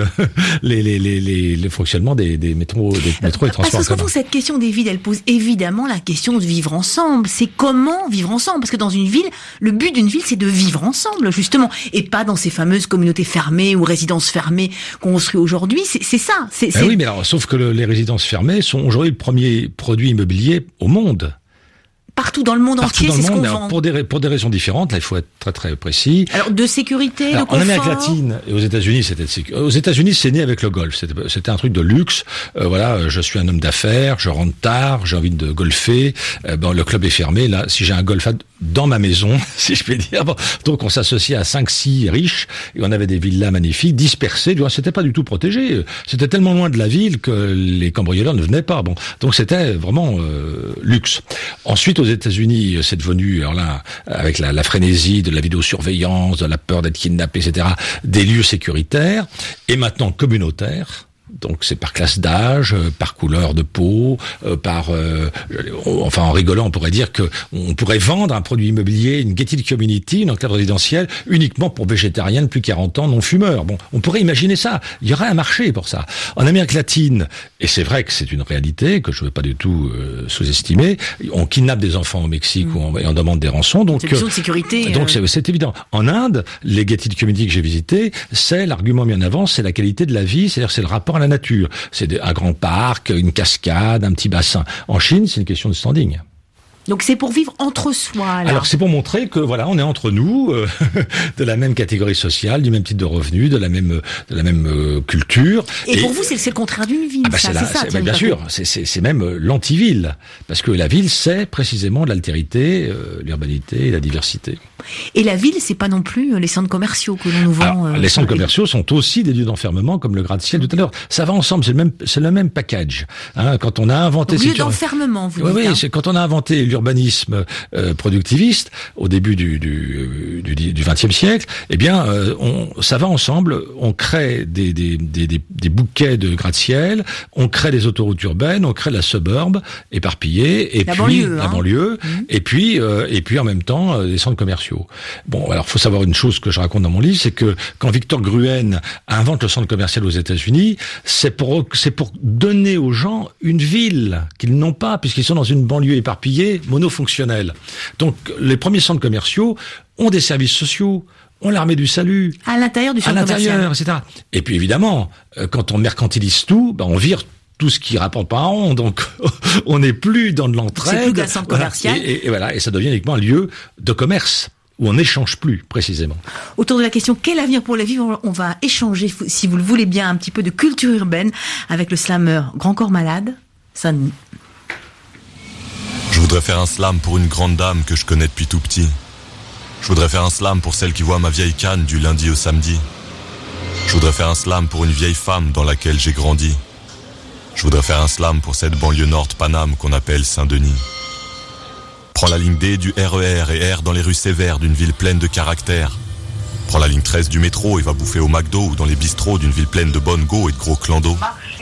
Speaker 4: le fonctionnement des métros et transports.
Speaker 1: Parce que cette question des villes, elle pose évidemment la question de vivre ensemble. C'est comment vivre ensemble? Parce que dans une ville, le but d'une ville, c'est de vivre ensemble, justement. Et pas dans ces fameuses communautés fermées ou résidences fermées qu'on construit aujourd'hui. C'est ça.
Speaker 4: Oui, mais alors, sauf que les résidences fermées sont aujourd'hui le premier produit immobilier au monde.
Speaker 1: Partout dans le monde entier, c'est ce qu'on vend.
Speaker 4: Pour des raisons différentes, là, il faut être très très précis.
Speaker 1: Alors, de sécurité, de confort.
Speaker 4: En Amérique latine et aux États-Unis, c'est né avec le golf. C'était un truc de luxe. Je suis un homme d'affaires, je rentre tard, j'ai envie de golfer. Le club est fermé. Là, si j'ai un golf dans ma maison, si je puis dire. Donc, on s'associait à 5-6 riches et on avait des villas magnifiques, dispersées. C'était pas du tout protégé. C'était tellement loin de la ville que les cambrioleurs ne venaient pas. Donc c'était vraiment luxe. Ensuite, aux États-Unis, c'est devenu, alors là, avec la frénésie de la vidéosurveillance, de la peur d'être kidnappé, etc., des lieux sécuritaires, et maintenant communautaires. Donc c'est par classe d'âge, par couleur de peau, en rigolant, on pourrait dire que on pourrait vendre un produit immobilier, une gated community, une enclave résidentielle, uniquement pour végétariens de plus de 40 ans non fumeurs. Bon, on pourrait imaginer ça. Il y aurait un marché pour ça. En Amérique latine, et c'est vrai que c'est une réalité que je ne veux pas du tout sous-estimer, on kidnappe des enfants au Mexique et on demande des rançons. Donc,
Speaker 1: c'est une question de sécurité.
Speaker 4: Donc c'est évident. En Inde, les gated community que j'ai visités, c'est l'argument mis en avant, c'est la qualité de la vie, c'est-à-dire c'est le rapport à la nature. C'est un grand parc, une cascade, un petit bassin. En Chine, c'est une question de standing.
Speaker 1: Donc c'est pour vivre entre soi, là.
Speaker 4: Alors c'est pour montrer que on est entre nous, de la même catégorie sociale, du même type de revenus, de la même culture.
Speaker 1: Et pour vous, c'est le contraire d'une ville.
Speaker 4: Bien sûr, c'est même l'anti-ville, parce que la ville, c'est précisément l'altérité, l'urbanité et la diversité.
Speaker 1: Et la ville, c'est pas non plus les centres commerciaux que l'on nous vend.
Speaker 4: Les centres commerciaux sont aussi des lieux d'enfermement, comme le gratte-ciel tout à l'heure. Ça va ensemble, c'est le même package. Quand on a inventé
Speaker 1: lieu d'enfermement, vous dites.
Speaker 4: Oui, c'est quand on a inventé l'urbanisme productiviste au début du XXe siècle. Eh bien, ça va ensemble. On crée des bouquets de gratte-ciel, on crée des autoroutes urbaines, on crée la suburb éparpillée, et puis la banlieue, et puis en même temps des centres commerciaux. Bon, alors faut savoir une chose que je raconte dans mon livre, c'est que quand Victor Gruen invente le centre commercial aux États-Unis, c'est pour donner aux gens une ville qu'ils n'ont pas, puisqu'ils sont dans une banlieue éparpillée, monofonctionnelle. Donc les premiers centres commerciaux ont des services sociaux, ont l'armée du salut.
Speaker 1: À l'intérieur du centre commercial.
Speaker 4: etc. Et puis évidemment, quand on mercantilise tout, on vire tout ce qui rapporte pas en rond. Donc, on n'est plus dans de l'entraide.
Speaker 1: C'est plus qu'un centre commercial.
Speaker 4: Et voilà. Et ça devient uniquement un lieu de commerce où on n'échange plus, précisément.
Speaker 1: Autour de la question « Quel avenir pour la ville ?» on va échanger, si vous le voulez bien, un petit peu de culture urbaine avec le slammer Grand Corps Malade, Saint-Denis.
Speaker 5: Je voudrais faire un slam pour une grande dame que je connais depuis tout petit. Je voudrais faire un slam pour celle qui voit ma vieille canne du lundi au samedi. Je voudrais faire un slam pour une vieille femme dans laquelle j'ai grandi. Je voudrais faire un slam pour cette banlieue nord de Paname qu'on appelle Saint-Denis. Prends la ligne D du RER et erre dans les rues sévères d'une ville pleine de caractère. Prends la ligne 13 du métro et va bouffer au McDo ou dans les bistrots d'une ville pleine de bonnes go et de gros clandos.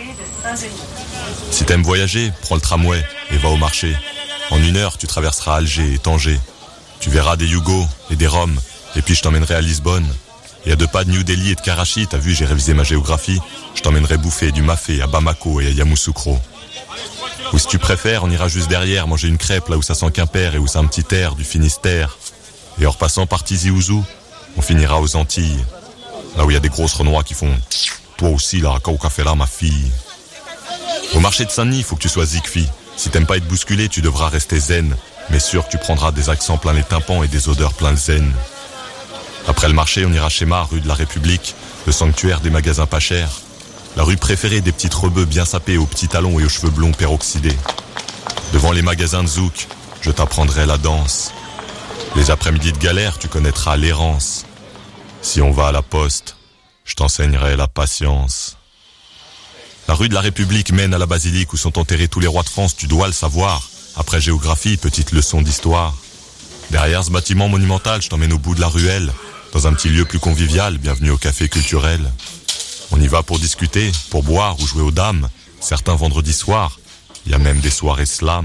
Speaker 5: Si t'aimes voyager, prends le tramway et va au marché. En 1 heure, tu traverseras Alger et Tanger. Tu verras des Yougos et des Roms, et puis je t'emmènerai à Lisbonne. Et à 2 pas de New Delhi et de Karachi, t'as vu, j'ai révisé ma géographie, je t'emmènerai bouffer du mafé à Bamako et à Yamoussoukro. Ou si tu préfères, on ira juste derrière manger une crêpe là où ça sent Quimper et où c'est un petit air du Finistère. Et en repassant par Tizi Ouzou, on finira aux Antilles, là où il y a des grosses renois qui font « Toi aussi là, au café là, ma fille ». Au marché de Saint-Denis, il faut que tu sois zigfi. Si t'aimes pas être bousculé, tu devras rester zen. Mais sûr que tu prendras des accents plein les tympans et des odeurs plein le zen. Après le marché, on ira chez Mar, rue de la République, le sanctuaire des magasins pas chers. La rue préférée des petites rebeux bien sapés aux petits talons et aux cheveux blonds peroxydés. Devant les magasins de zouk, je t'apprendrai la danse. Les après-midi de galère, tu connaîtras l'errance. Si on va à la poste, je t'enseignerai la patience. La rue de la République mène à la basilique où sont enterrés tous les rois de France, tu dois le savoir. Après géographie, petite leçon d'histoire. Derrière ce bâtiment monumental, je t'emmène au bout de la ruelle, dans un petit lieu plus convivial, bienvenue au café culturel. On y va pour discuter, pour boire ou jouer aux dames. Certains vendredis soirs, il y a même des soirées slam.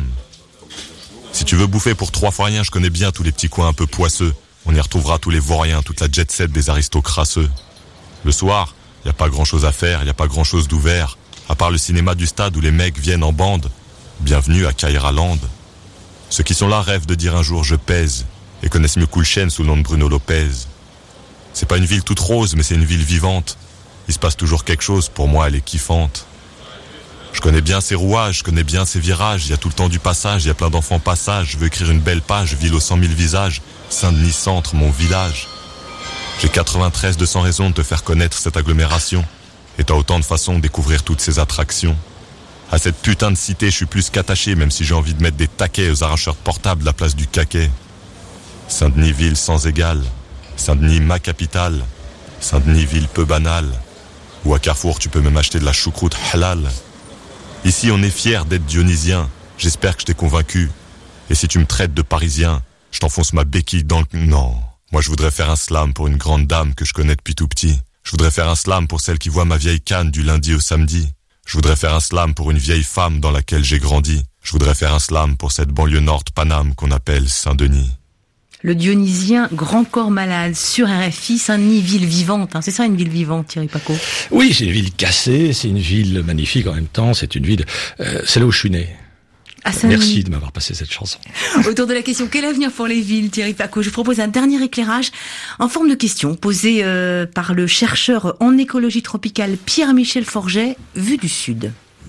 Speaker 5: Si tu veux bouffer pour 3 fois rien, je connais bien tous les petits coins un peu poisseux. On y retrouvera tous les vauriens, toute la jet set des aristocrasseux. Le soir, il n'y a pas grand chose à faire, il n'y a pas grand chose d'ouvert. À part le cinéma du stade où les mecs viennent en bande. Bienvenue à Kairaland. Ceux qui sont là rêvent de dire un jour je pèse et connaissent mieux Kulchen sous le nom de Bruno Lopez. C'est pas une ville toute rose, mais c'est une ville vivante. Il se passe toujours quelque chose, pour moi elle est kiffante. Je connais bien ses rouages, je connais bien ses virages, il y a tout le temps du passage, il y a plein d'enfants passage, je veux écrire une belle page, ville aux 100 000 visages, Saint-Denis centre, mon village. J'ai 93 200 raisons de te faire connaître cette agglomération, et t'as autant de façons de découvrir toutes ces attractions. À cette putain de cité, je suis plus qu'attaché, même si j'ai envie de mettre des taquets aux arracheurs de portables à la place du caquet. Saint-Denis, ville sans égal. Saint-Denis, ma capitale. Saint-Denis, ville peu banale. Ou à Carrefour, tu peux même acheter de la choucroute halal. Ici, on est fiers d'être dionysien. J'espère que je t'ai convaincu. Et si tu me traites de parisien, je t'enfonce ma béquille dans le... Non. Moi, je voudrais faire un slam pour une grande dame que je connais depuis tout petit. Je voudrais faire un slam pour celle qui voit ma vieille canne du lundi au samedi. Je voudrais faire un slam pour une vieille femme dans laquelle j'ai grandi. Je voudrais faire un slam pour cette banlieue nord de Paname qu'on appelle Saint-Denis.
Speaker 1: Le Dionysien Grand Corps Malade sur RFI, Saint-Denis, ville vivante. C'est ça une ville vivante, Thierry Pacaud?
Speaker 4: Oui, c'est une ville cassée, c'est une ville magnifique en même temps, c'est une ville... c'est là où je suis né. Merci de m'avoir passé cette chanson.
Speaker 1: Autour de la question, quel avenir pour les villes, Thierry Pacaud? Je vous propose un dernier éclairage en forme de question posée par le chercheur en écologie tropicale Pierre-Michel Forget, vue du Sud.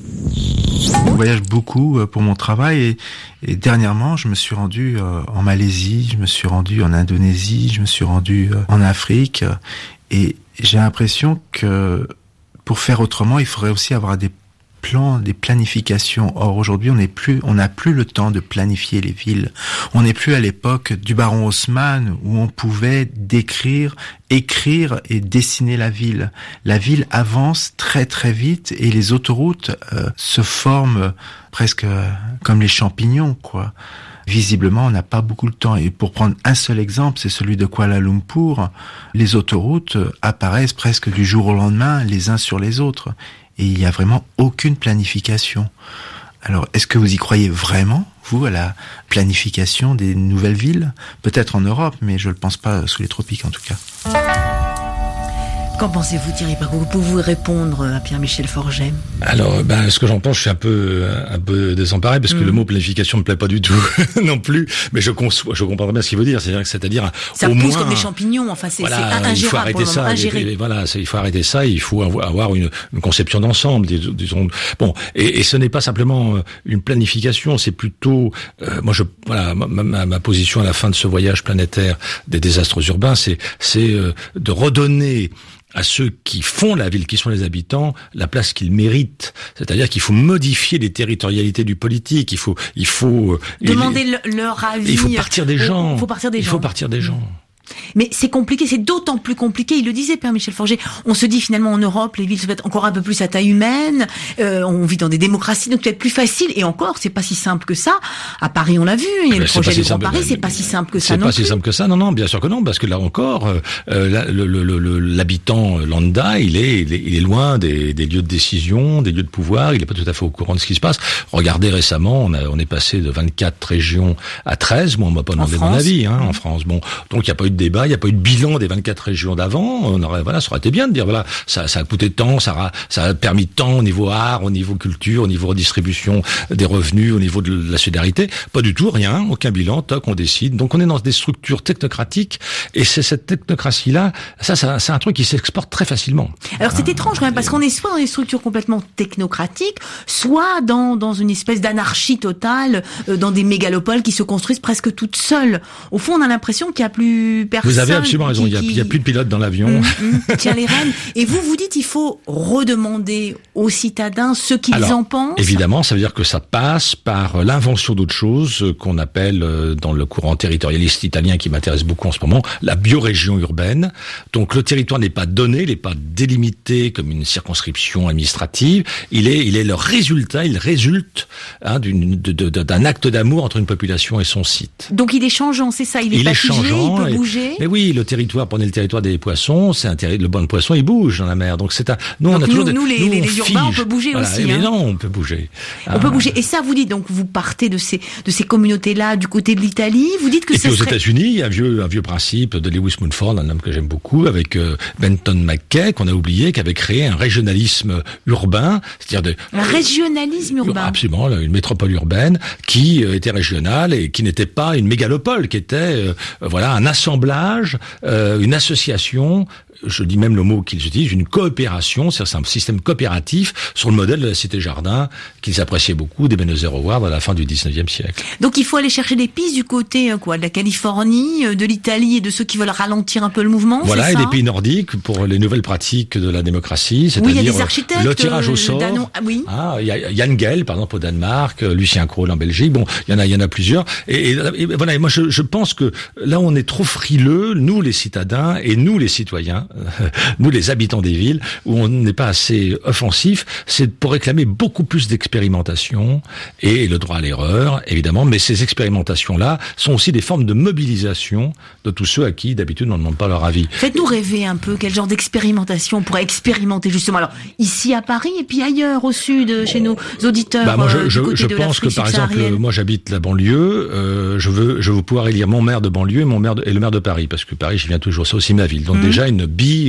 Speaker 22: Je voyage beaucoup pour mon travail et dernièrement je me suis rendu en Malaisie, je me suis rendu en Indonésie, je me suis rendu en Afrique et j'ai l'impression que pour faire autrement il faudrait aussi avoir des plans, des planifications. Or aujourd'hui on n'a plus le temps de planifier les villes. On n'est plus à l'époque du baron Haussmann où on pouvait décrire, écrire et dessiner la ville. La ville avance très très vite et les autoroutes se forment presque comme les champignons, quoi. Visiblement, on n'a pas beaucoup de temps. Et pour prendre un seul exemple, c'est celui de Kuala Lumpur. Les autoroutes apparaissent presque du jour au lendemain, les uns sur les autres. Et il n'y a vraiment aucune planification. Alors, est-ce que vous y croyez vraiment, vous, à la planification des nouvelles villes? Peut-être en Europe, mais je ne le pense pas sous les tropiques en tout cas.
Speaker 1: Qu'en pensez-vous, Thierry Pacaud? Pouvez-vous répondre à Pierre-Michel Forget?
Speaker 4: Alors, ce que j'en pense, je suis un peu désemparé parce que le mot planification me plaît pas du tout non plus. Mais je comprends bien ce qu'il veut dire. C'est-à-dire
Speaker 1: ça
Speaker 4: au
Speaker 1: pousse
Speaker 4: moins,
Speaker 1: comme des champignons. Enfin, c'est ingérable.
Speaker 4: Il faut arrêter ça. Il faut arrêter ça. Il faut avoir une conception d'ensemble. Disons. Bon, et ce n'est pas simplement une planification. C'est plutôt, ma position à la fin de ce voyage planétaire des désastres urbains, c'est de redonner à ceux qui font la ville, qui sont les habitants, la place qu'ils méritent. C'est-à-dire qu'il faut modifier les territorialités du politique. Il faut
Speaker 1: demander leur avis.
Speaker 4: Il faut partir des gens.
Speaker 1: Il faut partir des gens.
Speaker 13: Mais c'est compliqué, c'est d'autant plus compliqué. Il le disait, Pierre-Michel Forget. On se dit finalement en Europe, les villes se mettent encore un peu plus à taille humaine. On vit dans des démocraties, donc peut-être plus facile. Et encore, c'est pas si simple que ça. À Paris, on l'a vu. Il y a le projet du Grand Paris. C'est pas si simple que ça non plus.
Speaker 4: C'est pas si simple que ça. Non, bien sûr que non, parce que là encore, l'habitant lambda, il est loin des lieux de décision, des lieux de pouvoir. Il est pas tout à fait au courant de ce qui se passe. Regardez récemment, on est passé de 24 régions à 13. Moi, on m'a pas demandé mon avis, en France. Bon, donc il y a pas eu de débat, il n'y a pas eu de bilan des 24 régions d'avant. Ça aurait été bien de dire, ça a coûté tant, ça a permis tant au niveau art, au niveau culture, au niveau redistribution des revenus, au niveau de la solidarité. Pas du tout, rien, aucun bilan, toc, on décide. Donc on est dans des structures technocratiques, et c'est cette technocratie-là, c'est un truc qui s'exporte très facilement.
Speaker 13: Alors c'est étrange quand même, parce qu'on est soit dans des structures complètement technocratiques, soit dans une espèce d'anarchie totale, dans des mégalopoles qui se construisent presque toutes seules. Au fond, on a l'impression qu'il n'y a plus personne.
Speaker 4: Vous avez absolument raison, il y a plus de pilote dans l'avion.
Speaker 13: Tiens les rênes. Et vous dites, il faut redemander aux citadins ce qu'ils en pensent.
Speaker 4: Évidemment, ça veut dire que ça passe par l'invention d'autres choses qu'on appelle, dans le courant territorialiste italien qui m'intéresse beaucoup en ce moment, la biorégion urbaine. Donc le territoire n'est pas donné, il n'est pas délimité comme une circonscription administrative. Il est le résultat, il résulte d'un acte d'amour entre une population et son site.
Speaker 13: Donc il est changeant, c'est ça, il est figé, il peut bouger.
Speaker 4: Mais oui, le territoire, prenez le territoire des poissons, le banc de poissons, il bouge dans la mer. Donc c'est
Speaker 13: les urbains, on peut bouger aussi.
Speaker 4: Mais non, on peut bouger.
Speaker 13: On peut bouger. Et ça, vous dites, donc vous partez de ces communautés-là du côté de l'Italie. Vous dites que
Speaker 4: et puis aux États-Unis, il y a un vieux principe de Lewis Mumford, un homme que j'aime beaucoup, avec Benton McKay, qu'on a oublié, qui avait créé un régionalisme urbain, c'est-à-dire
Speaker 13: un régionalisme urbain.
Speaker 4: Absolument, une métropole urbaine qui était régionale et qui n'était pas une mégalopole, qui était un assemblage, une association. Je dis même le mot qu'ils utilisent, une coopération, c'est un système coopératif sur le modèle de la Cité-Jardin qu'ils appréciaient beaucoup d'Ebenezer Howard à la fin du 19e siècle.
Speaker 13: Donc il faut aller chercher des pistes du côté de la Californie, de l'Italie et de ceux qui veulent ralentir un peu le mouvement.
Speaker 4: Voilà,
Speaker 13: c'est
Speaker 4: et
Speaker 13: ça
Speaker 4: des pays nordiques pour les nouvelles pratiques de la démocratie, c'est-à-dire
Speaker 13: il y a des architectes,
Speaker 4: le tirage au sort. Il y a Jan Gehl, par exemple, au Danemark, Lucien Kroll en Belgique. Bon, il y en a plusieurs. Et voilà, et moi je pense que là on est trop frileux, nous les citadins et nous les citoyens, nous les habitants des villes, où on n'est pas assez offensif, c'est pour réclamer beaucoup plus d'expérimentation et le droit à l'erreur, évidemment, mais ces expérimentations-là sont aussi des formes de mobilisation de tous ceux à qui, d'habitude, on ne demande pas leur avis.
Speaker 13: Faites-nous rêver un peu, quel genre d'expérimentation on pourrait expérimenter justement, alors ici à Paris et puis ailleurs au sud, chez nos auditeurs.
Speaker 4: Moi, je pense que, par exemple, moi j'habite la banlieue, je veux pouvoir élire mon maire de banlieue et le maire de Paris, parce que Paris, j'y viens toujours, c'est aussi ma ville. Donc déjà une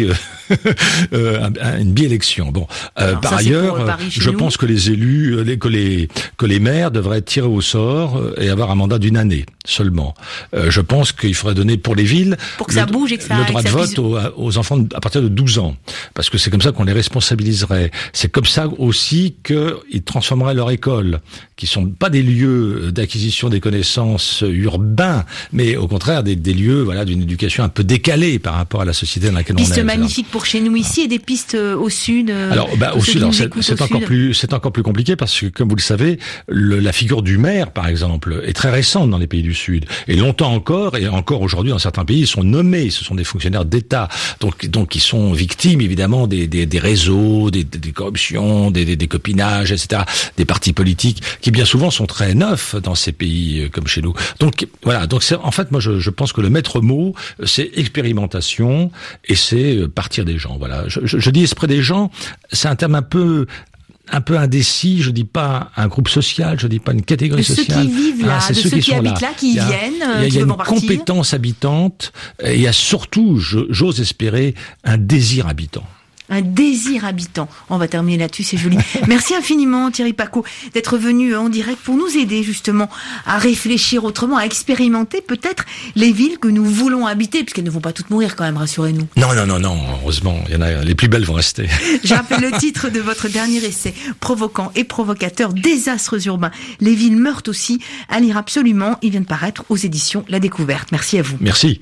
Speaker 4: bi-élection. Bon, par ailleurs, je pense que les élus, que les maires devraient être tirés au sort et avoir un mandat d'1 année seulement. Je pense qu'il faudrait donner pour les villes
Speaker 13: pour que ça bouge et que ça,
Speaker 4: le droit de vote aux enfants à partir de 12 ans, parce que c'est comme ça qu'on les responsabiliserait. C'est comme ça aussi qu'ils transformeraient leur école, qui sont pas des lieux d'acquisition des connaissances urbains, mais au contraire des lieux d'une éducation un peu décalée par rapport à la société dans laquelle on est.
Speaker 13: Pistes magnifiques pour chez nous ici et des pistes au sud.
Speaker 4: Alors au sud, c'est encore plus compliqué parce que, comme vous le savez, la figure du maire, par exemple, est très récente dans les pays du Sud. Et longtemps encore, et encore aujourd'hui dans certains pays, ils sont nommés, ce sont des fonctionnaires d'État. Donc ils sont victimes, évidemment, des réseaux, des corruptions, des copinages, etc., des partis politiques, qui bien souvent sont très neufs dans ces pays comme chez nous. Donc voilà, en fait, moi je pense que le maître mot, c'est expérimentation, et c'est partir des gens. Voilà, je dis esprit des gens, c'est un terme un peu un peu indécis, je dis pas un groupe social, je dis pas une catégorie sociale.
Speaker 13: Ceux qui vivent là,
Speaker 4: c'est
Speaker 13: de
Speaker 4: ceux
Speaker 13: ceux qui
Speaker 4: sont
Speaker 13: habitent là, qui
Speaker 4: il y a,
Speaker 13: viennent,
Speaker 4: il y a
Speaker 13: veulent
Speaker 4: une
Speaker 13: en partir.
Speaker 4: compétence habitante, et il y a surtout, j'ose espérer, un désir habitant.
Speaker 13: Un désir habitant. On va terminer là-dessus, c'est joli. Merci infiniment Thierry Pacaud d'être venu en direct pour nous aider justement à réfléchir autrement, à expérimenter peut-être les villes que nous voulons habiter, puisqu'elles ne vont pas toutes mourir quand même, rassurez-nous.
Speaker 4: Non, heureusement, il y en a, les plus belles vont rester.
Speaker 13: Je rappelle le titre de votre dernier essai, provoquant et provocateur, Désastres urbains. Les villes meurent aussi, à lire absolument, il vient de paraître aux éditions La Découverte. Merci à vous.
Speaker 4: Merci.